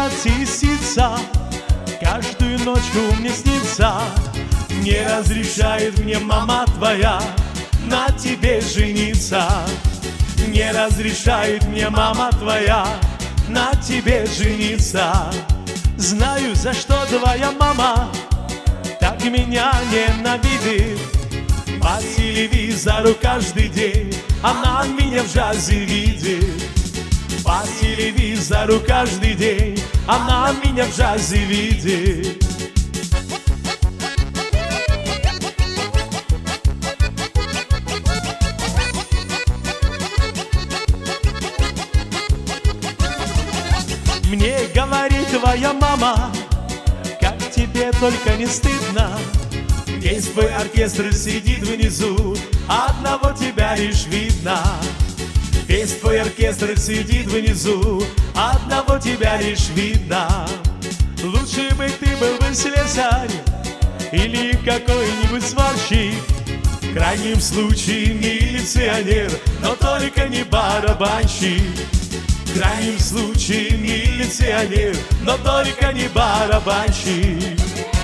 платье и сица каждую ночку мне снится. Не разрешает мне мама твоя на тебе жениться. Не разрешает мне мама твоя на тебе жениться. Знаю, за что твоя мама так меня ненавидит. По телевизору каждый день она меня в джазе видит. По телевизору каждый день она меня в джазе видит. Мне говорит твоя мама, как тебе только не стыдно. Весь твой оркестр сидит внизу, одного тебя лишь видно. Весь твой оркестр сидит внизу, одного тебя лишь видно. Лучше бы ты был бы слесарь или какой-нибудь сварщик, в крайнем случае милиционер, но только не барабанщик. В крайнем случае милиционер, но только не барабанщик.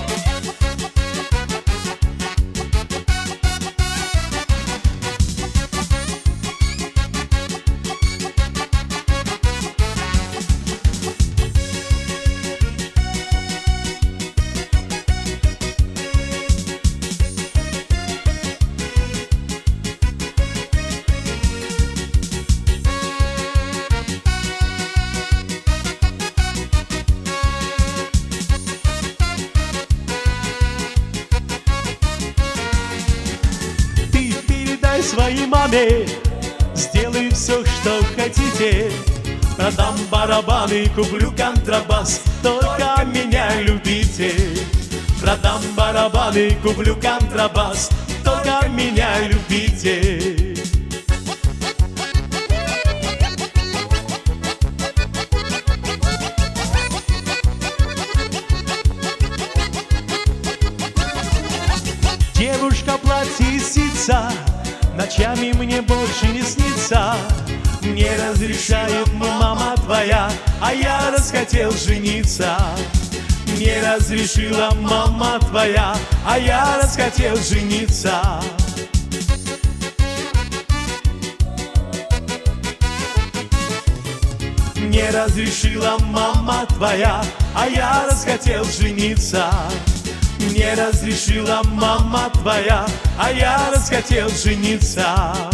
Своей маме сделай все, что хотите. Продам барабаны, куплю контрабас, только меня любите. Продам барабаны, куплю контрабас, только меня любите. Девушка платье и сица ночами мне больше не снится. Не разрешает мама твоя, а я расхотел жениться. Не разрешила мама твоя, а я расхотел жениться. Не разрешила мама твоя, а я расхотел жениться. Не разрешила мама твоя, а я расхотел жениться.